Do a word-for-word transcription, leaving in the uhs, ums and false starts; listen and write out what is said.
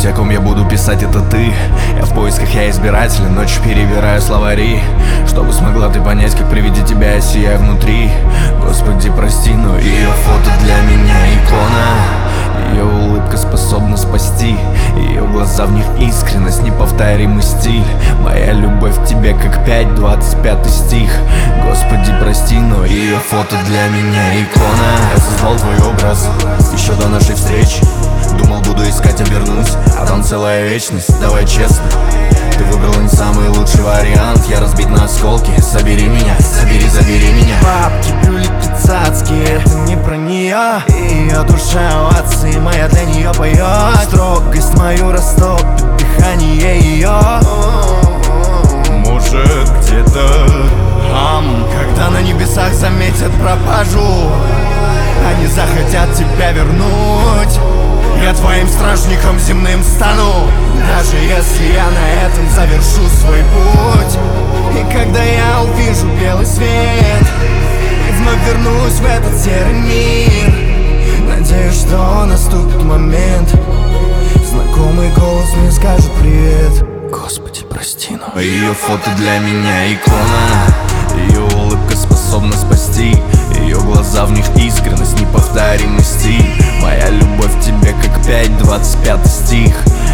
о ком я буду писать, это ты. Я в поисках, я избирателен, ночью перебираю словари, чтобы смогла ты понять, как при виде тебя я сияю внутри. Господи, прости, но ее фото для меня икона. Ее улыбка способна спасти, ее глаза, в них искренность, неповторимый стиль. Моя любовь к тебе как пять, двадцать пятый стих. Господи, прости, но ее фото для меня икона. Я создал твой образ еще до нашей встречи. Думал, буду искать, обернусь, а там целая вечность. Давай честно, ты выбрала не самый лучший вариант. Я разбит на осколки, собери меня, собери, забери меня. Бабки, брюлики, цацки, это не про нее. Ее душа у отцы, моя для нее поет. Строгость мою растопит дыхание ее. Может, где-то Ам, когда на небесах заметят пропажу, они захотят тебя вернуть. Я твоим стражником земным стану, даже если я на этом завершу свой путь. И когда я увижу белый свет и вновь вернусь в этот серый мир, надеюсь, что наступит момент, знакомый голос мне скажет привет. Господи, прости, но ее фото для меня икона. Ее улыбка способна спасти, ее глаза, в них искренность, неповторимый стиль. Моя любовь к тебе как пять, двадцать пятый стих.